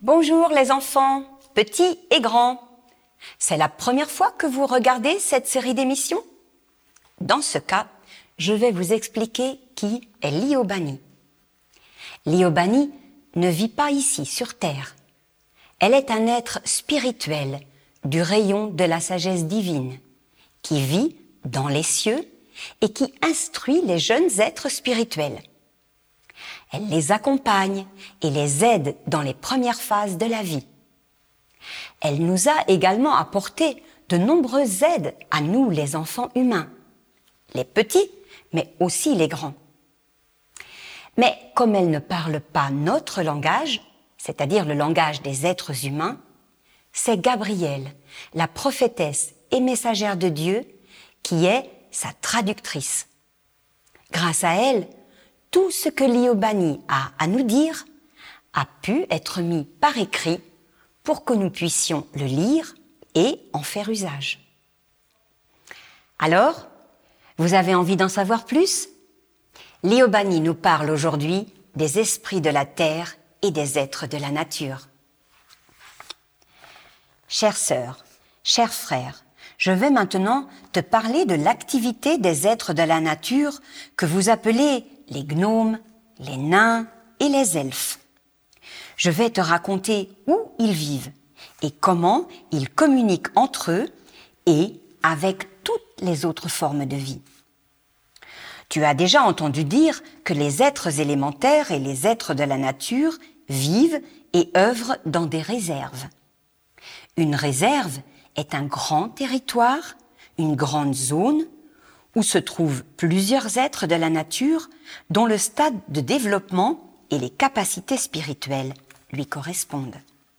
Bonjour les enfants, petits et grands. C'est la première fois que vous regardez cette série d'émissions? Dans ce cas, je vais vous expliquer qui est Liobani. Liobani ne vit pas ici sur Terre. Elle est un être spirituel du rayon de la sagesse divine, qui vit dans les cieux et qui instruit les jeunes êtres spirituels. Elle les accompagne et les aide dans les premières phases de la vie. Elle nous a également apporté de nombreuses aides à nous, les enfants humains, les petits, mais aussi les grands. Mais comme elle ne parle pas notre langage, c'est-à-dire le langage des êtres humains, c'est Gabrielle, la prophétesse et messagère de Dieu, qui est sa traductrice. Grâce à elle, tout ce que Liobani a à nous dire a pu être mis par écrit pour que nous puissions le lire et en faire usage. Alors, vous avez envie d'en savoir plus? Liobani nous parle aujourd'hui des esprits de la terre et des êtres de la nature. Chères sœurs, chers frères, je vais maintenant te parler de l'activité des êtres de la nature que vous appelez les gnomes, les nains et les elfes. Je vais te raconter où ils vivent et comment ils communiquent entre eux et avec toutes les autres formes de vie. Tu as déjà entendu dire que les êtres élémentaires et les êtres de la nature vivent et œuvrent dans des réserves. Une réserve est un grand territoire, une grande zone où se trouvent plusieurs êtres de la nature dont le stade de développement et les capacités spirituelles lui correspondent.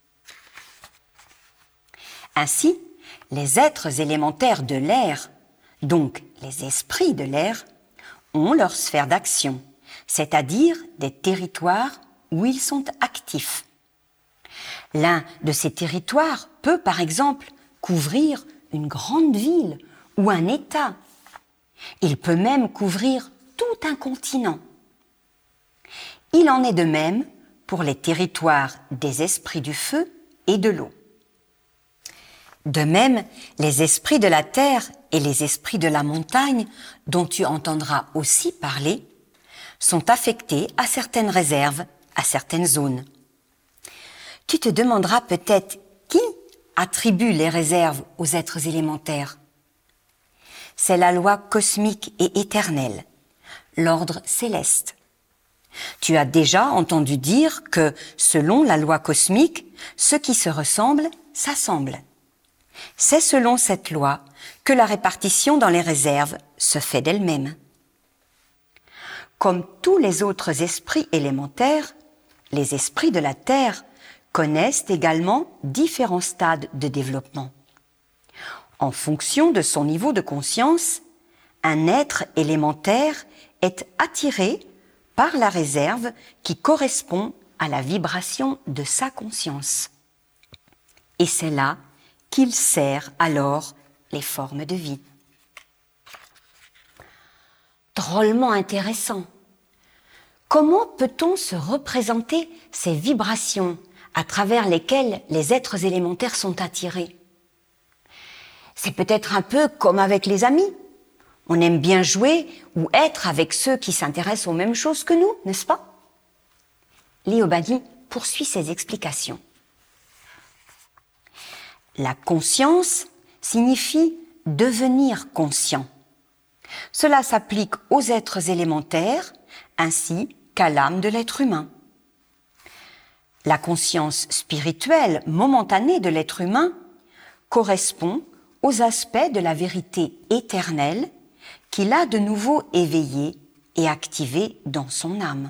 Ainsi, les êtres élémentaires de l'air, donc les esprits de l'air, ont leur sphère d'action, c'est-à-dire des territoires où ils sont actifs. L'un de ces territoires peut, par exemple, couvrir une grande ville ou un État. Il peut même couvrir tout un continent. Il en est de même pour les territoires des esprits du feu et de l'eau. De même, les esprits de la terre et les esprits de la montagne, dont tu entendras aussi parler, sont affectés à certaines réserves, à certaines zones. Tu te demanderas peut-être qui attribue les réserves aux êtres élémentaires. C'est la loi cosmique et éternelle, l'ordre céleste. Tu as déjà entendu dire que, selon la loi cosmique, ce qui se ressemble s'assemble. C'est selon cette loi que la répartition dans les réserves se fait d'elle-même. Comme tous les autres esprits élémentaires, les esprits de la terre connaissent également différents stades de développement. En fonction de son niveau de conscience, un être élémentaire est attiré par la réserve qui correspond à la vibration de sa conscience. Et c'est là qu'il sert alors les formes de vie. Drôlement intéressant. Comment peut-on se représenter ces vibrations à travers lesquelles les êtres élémentaires sont attirés? C'est peut-être un peu comme avec les amis. On aime bien jouer ou être avec ceux qui s'intéressent aux mêmes choses que nous, n'est-ce pas? Liobani poursuit ses explications. La conscience signifie devenir conscient. Cela s'applique aux êtres élémentaires ainsi qu'à l'âme de l'être humain. La conscience spirituelle momentanée de l'être humain correspond aux aspects de la vérité éternelle qu'il a de nouveau éveillé et activé dans son âme.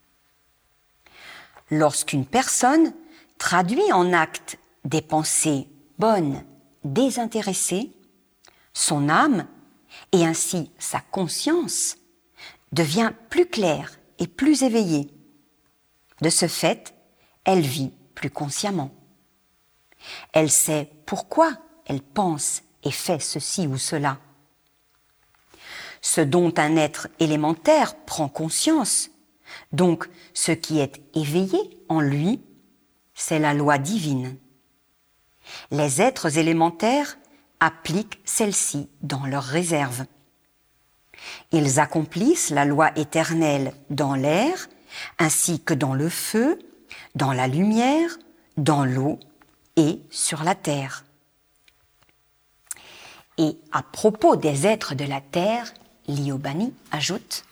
Lorsqu'une personne traduit en actes des pensées bonnes, désintéressées, son âme, et ainsi sa conscience, devient plus claire et plus éveillée. De ce fait, elle vit plus consciemment. Elle sait pourquoi elle pense et fait ceci ou cela. Ce dont un être élémentaire prend conscience, donc ce qui est éveillé en lui, c'est la loi divine. Les êtres élémentaires appliquent celle-ci dans leurs réserves. Ils accomplissent la loi éternelle dans l'air, ainsi que dans le feu, dans la lumière, dans l'eau et sur la terre. Et à propos des êtres de la terre, Liobani ajoute: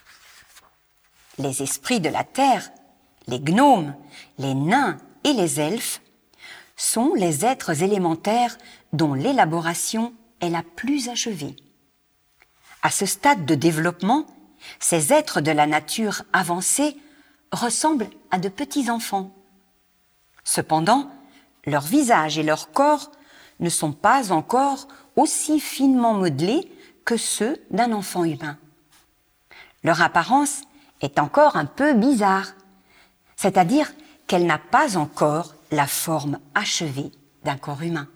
les esprits de la terre, les gnomes, les nains et les elfes sont les êtres élémentaires dont l'élaboration est la plus achevée. À ce stade de développement, ces êtres de la nature avancée ressemblent à de petits enfants. Cependant, leur visage et leur corps ne sont pas encore aussi finement modelés que ceux d'un enfant humain. Leur apparence est encore un peu bizarre, c'est-à-dire qu'elle n'a pas encore la forme achevée d'un corps humain.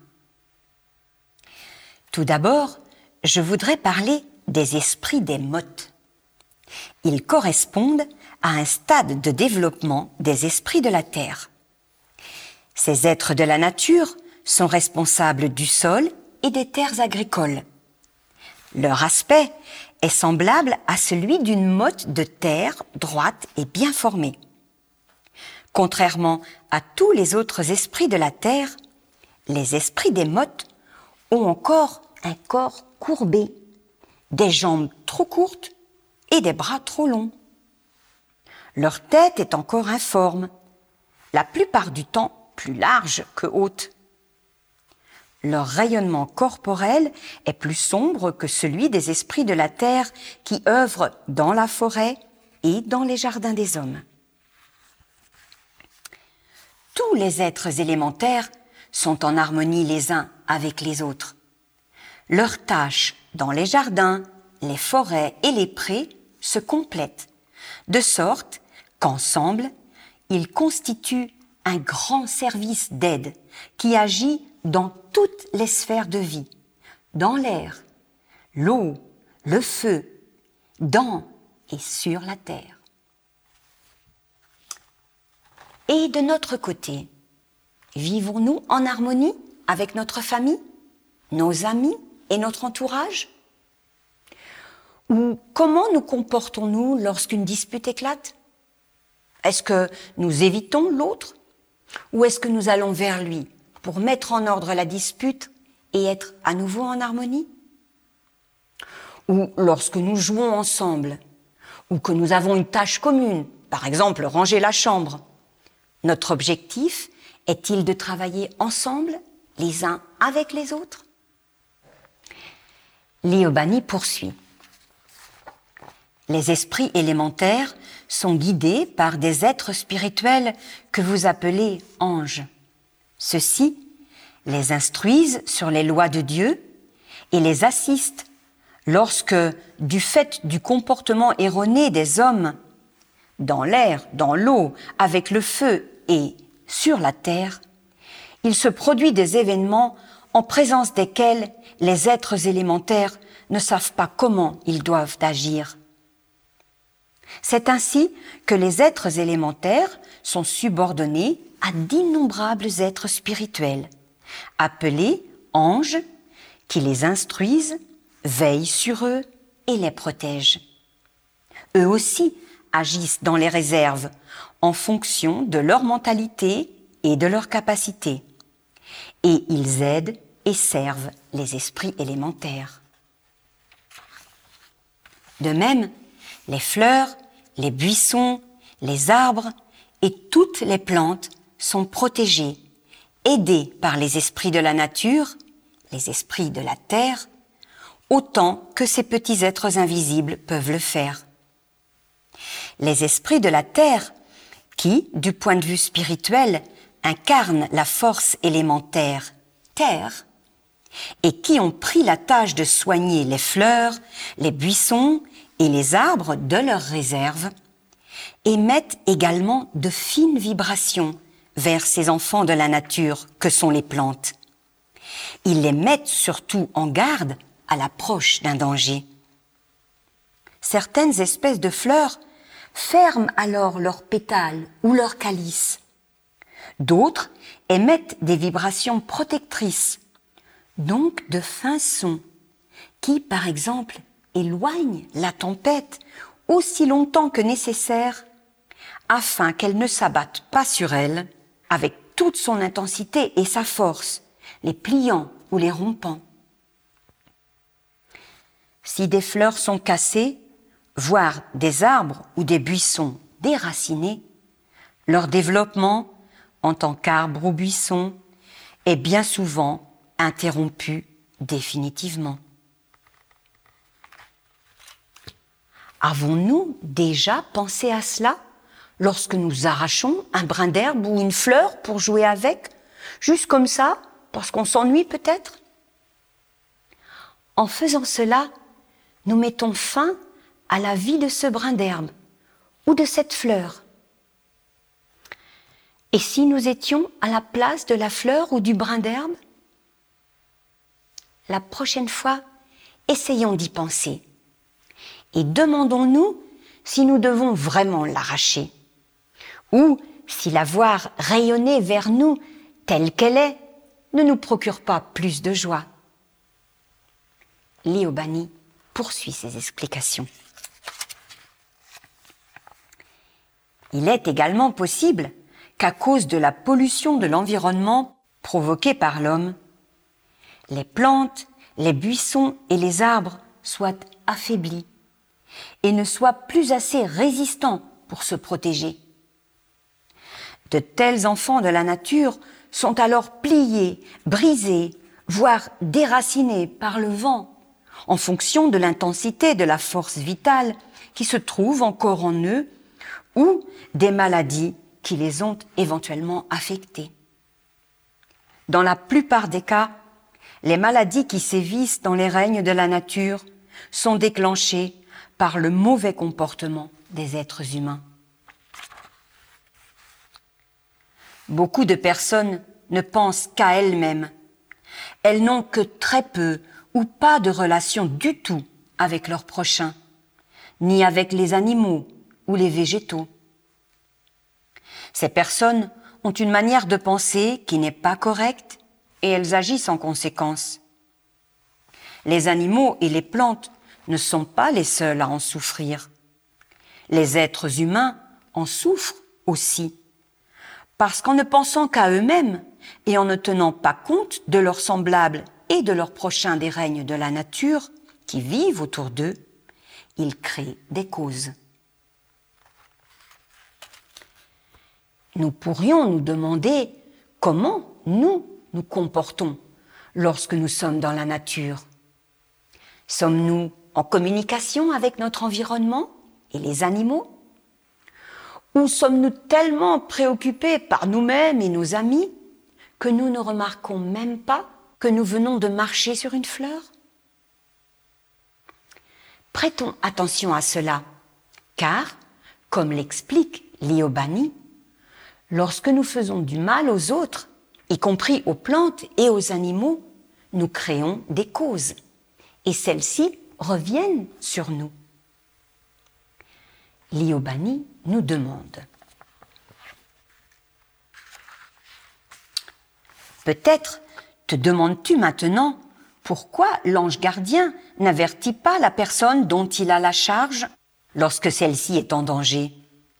Tout d'abord, je voudrais parler des esprits des mottes. Ils correspondent à un stade de développement des esprits de la terre. Ces êtres de la nature sont responsables du sol et des terres agricoles. Leur aspect est semblable à celui d'une motte de terre droite et bien formée. Contrairement à tous les autres esprits de la terre, les esprits des mottes ont encore un corps courbé, des jambes trop courtes et des bras trop longs. Leur tête est encore informe, la plupart du temps plus large que haute. Leur rayonnement corporel est plus sombre que celui des esprits de la terre qui œuvrent dans la forêt et dans les jardins des hommes. Tous les êtres élémentaires sont en harmonie les uns avec les autres. Leurs tâches dans les jardins, les forêts et les prés se complètent, de sorte qu'ensemble, ils constituent un grand service d'aide qui agit dans toutes les sphères de vie, dans l'air, l'eau, le feu, dans et sur la terre. Et de notre côté, vivons-nous en harmonie avec notre famille, nos amis et notre entourage? Ou comment nous comportons-nous lorsqu'une dispute éclate? Est-ce que nous évitons l'autre? Ou est-ce que nous allons vers lui pour mettre en ordre la dispute et être à nouveau en harmonie? Ou lorsque nous jouons ensemble, ou que nous avons une tâche commune, par exemple ranger la chambre, notre objectif est-il de travailler ensemble, les uns avec les autres? Liobani poursuit. Les esprits élémentaires sont guidés par des êtres spirituels que vous appelez anges. Ceux-ci les instruisent sur les lois de Dieu et les assistent lorsque, du fait du comportement erroné des hommes, dans l'air, dans l'eau, avec le feu et sur la terre, il se produit des événements en présence desquels les êtres élémentaires ne savent pas comment ils doivent agir. C'est ainsi que les êtres élémentaires sont subordonnés à d'innombrables êtres spirituels, appelés anges, qui les instruisent, veillent sur eux et les protègent. Eux aussi agissent dans les réserves en fonction de leur mentalité et de leurs capacités, et ils aident et servent les esprits élémentaires. De même, les fleurs, les buissons, les arbres et toutes les plantes sont protégés, aidés par les esprits de la nature, les esprits de la terre, autant que ces petits êtres invisibles peuvent le faire. Les esprits de la terre, qui, du point de vue spirituel, incarnent la force élémentaire terre, et qui ont pris la tâche de soigner les fleurs, les buissons et les arbres de leurs réserves, émettent également de fines vibrations vers ces enfants de la nature que sont les plantes. Ils les mettent surtout en garde à l'approche d'un danger. Certaines espèces de fleurs ferment alors leurs pétales ou leurs calices. D'autres émettent des vibrations protectrices, donc de fins sons, qui, par exemple, éloignent la tempête aussi longtemps que nécessaire afin qu'elle ne s'abatte pas sur elle avec toute son intensité et sa force, les pliant ou les rompant. Si des fleurs sont cassées, voire des arbres ou des buissons déracinés, leur développement, en tant qu'arbre ou buisson, est bien souvent interrompu définitivement. Avons-nous déjà pensé à cela lorsque nous arrachons un brin d'herbe ou une fleur pour jouer avec, juste comme ça, parce qu'on s'ennuie peut-être? En faisant cela, nous mettons fin à la vie de ce brin d'herbe ou de cette fleur. Et si nous étions à la place de la fleur ou du brin d'herbe? La prochaine fois, essayons d'y penser. Et demandons-nous si nous devons vraiment l'arracher, ou si la voir rayonner vers nous telle qu'elle est ne nous procure pas plus de joie. Liobani poursuit ses explications. Il est également possible qu'à cause de la pollution de l'environnement provoquée par l'homme, les plantes, les buissons et les arbres soient affaiblis et ne soient plus assez résistants pour se protéger. De tels enfants de la nature sont alors pliés, brisés, voire déracinés par le vent, en fonction de l'intensité de la force vitale qui se trouve encore en eux ou des maladies qui les ont éventuellement affectés. Dans la plupart des cas, les maladies qui sévissent dans les règnes de la nature sont déclenchées par le mauvais comportement des êtres humains. Beaucoup de personnes ne pensent qu'à elles-mêmes. Elles n'ont que très peu ou pas de relation du tout avec leurs prochains, ni avec les animaux ou les végétaux. Ces personnes ont une manière de penser qui n'est pas correcte et elles agissent en conséquence. Les animaux et les plantes ne sont pas les seuls à en souffrir. Les êtres humains en souffrent aussi, parce qu'en ne pensant qu'à eux-mêmes et en ne tenant pas compte de leurs semblables et de leurs prochains des règnes de la nature qui vivent autour d'eux, ils créent des causes. Nous pourrions nous demander comment nous comportons lorsque nous sommes dans la nature. Sommes-nous en communication avec notre environnement et les animaux? Ou sommes-nous tellement préoccupés par nous-mêmes et nos amis que nous ne remarquons même pas que nous venons de marcher sur une fleur? Prêtons attention à cela, car, comme l'explique Liobani, lorsque nous faisons du mal aux autres, y compris aux plantes et aux animaux, nous créons des causes, et celles-ci reviennent sur nous. Liobani nous demande: peut-être te demandes-tu maintenant pourquoi l'ange gardien n'avertit pas la personne dont il a la charge lorsque celle-ci est en danger.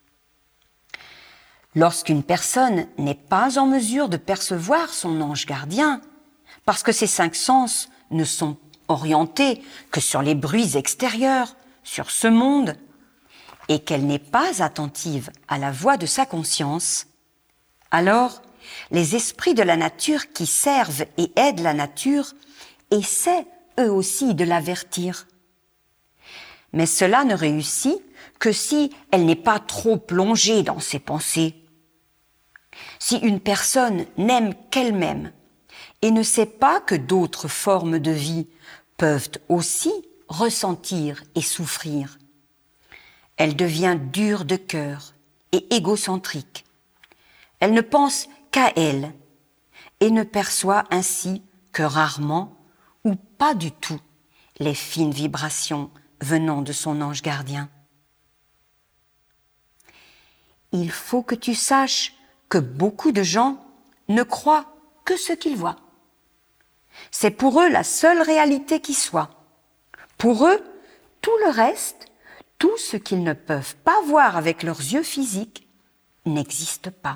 Lorsqu'une personne n'est pas en mesure de percevoir son ange gardien, parce que ses 5 sens ne sont orientés que sur les bruits extérieurs, sur ce monde, et qu'elle n'est pas attentive à la voix de sa conscience, alors les esprits de la nature qui servent et aident la nature essaient eux aussi de l'avertir. Mais cela ne réussit que si elle n'est pas trop plongée dans ses pensées. Si une personne n'aime qu'elle-même et ne sait pas que d'autres formes de vie peuvent aussi ressentir et souffrir, elle devient dure de cœur et égocentrique. Elle ne pense qu'à elle et ne perçoit ainsi que rarement ou pas du tout les fines vibrations venant de son ange gardien. Il faut que tu saches que beaucoup de gens ne croient que ce qu'ils voient. C'est pour eux la seule réalité qui soit. Pour eux, tout le reste, tout ce qu'ils ne peuvent pas voir avec leurs yeux physiques, n'existe pas.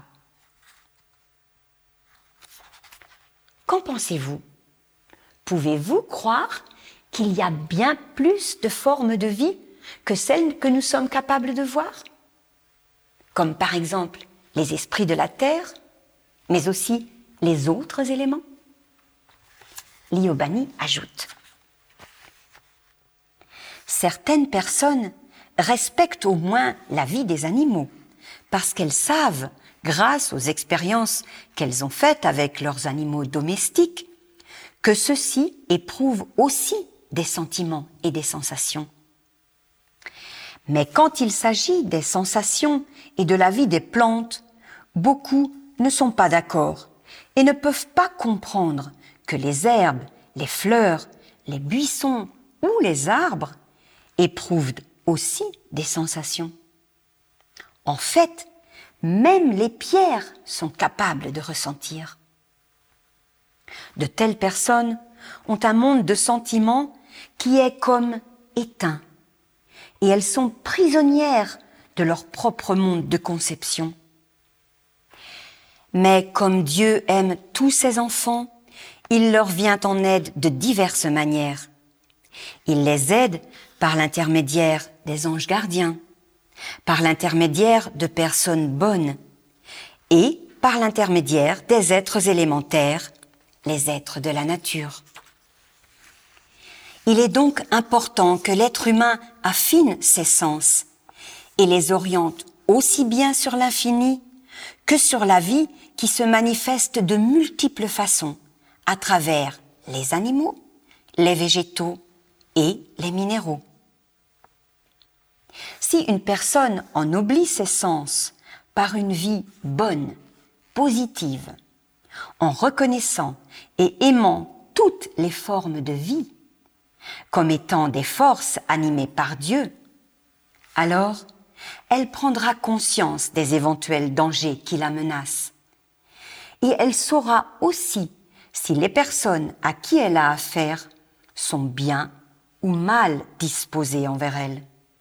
Qu'en pensez-vous? Pouvez-vous croire qu'il y a bien plus de formes de vie que celles que nous sommes capables de voir? Comme par exemple les esprits de la terre, mais aussi les autres éléments? Liobani ajoute: certaines personnes respectent au moins la vie des animaux parce qu'elles savent, grâce aux expériences qu'elles ont faites avec leurs animaux domestiques, que ceux-ci éprouvent aussi des sentiments et des sensations. Mais quand il s'agit des sensations et de la vie des plantes, beaucoup ne sont pas d'accord et ne peuvent pas comprendre que les herbes, les fleurs, les buissons ou les arbres éprouvent aussi des sensations. En fait, même les pierres sont capables de ressentir. De telles personnes ont un monde de sentiments qui est comme éteint, et elles sont prisonnières de leur propre monde de conception. Mais comme Dieu aime tous ses enfants, il leur vient en aide de diverses manières. Il les aide par l'intermédiaire des anges gardiens, par l'intermédiaire de personnes bonnes et par l'intermédiaire des êtres élémentaires, les êtres de la nature. Il est donc important que l'être humain affine ses sens et les oriente aussi bien sur l'infini que sur la vie qui se manifeste de multiples façons à travers les animaux, les végétaux et les minéraux. Si une personne ennoblit ses sens par une vie bonne, positive, en reconnaissant et aimant toutes les formes de vie comme étant des forces animées par Dieu, alors elle prendra conscience des éventuels dangers qui la menacent. Et elle saura aussi si les personnes à qui elle a affaire sont bien ou mal disposées envers elle.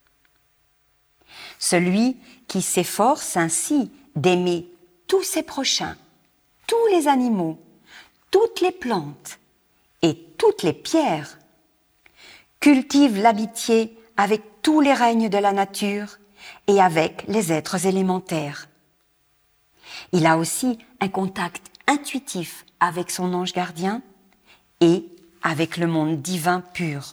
Celui qui s'efforce ainsi d'aimer tous ses prochains, tous les animaux, toutes les plantes et toutes les pierres, cultive l'amitié avec tous les règnes de la nature et avec les êtres élémentaires. Il a aussi un contact intuitif avec son ange gardien et avec le monde divin pur.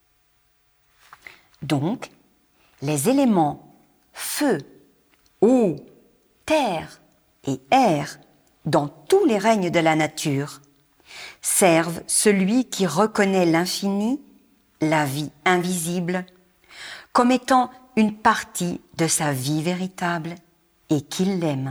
Donc, les éléments feu, eau, terre et air dans tous les règnes de la nature servent celui qui reconnaît l'infini, la vie invisible, comme étant une partie de sa vie véritable et qu'il l'aime.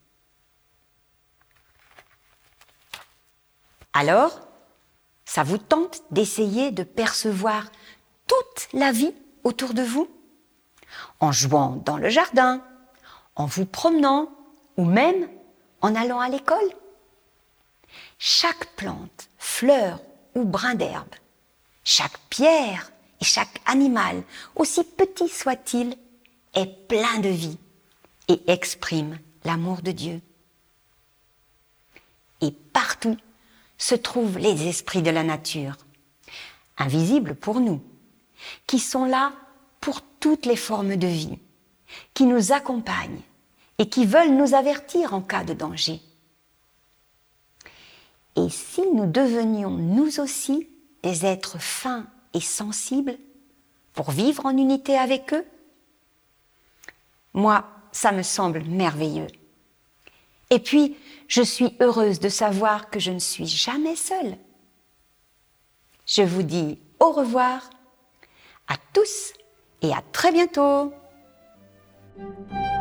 Alors, ça vous tente d'essayer de percevoir toute la vie autour de vous? En jouant dans le jardin, en vous promenant ou même en allant à l'école? Chaque plante, fleur ou brin d'herbe, chaque pierre et chaque animal, aussi petit soit-il, est plein de vie et exprime l'amour de Dieu. Et partout se trouvent les esprits de la nature, invisibles pour nous, qui sont là pour toutes les formes de vie, qui nous accompagnent et qui veulent nous avertir en cas de danger. Et si nous devenions nous aussi des êtres fins et sensibles pour vivre en unité avec eux? Moi, ça me semble merveilleux. Et puis, je suis heureuse de savoir que je ne suis jamais seule. Je vous dis au revoir à tous et à très bientôt.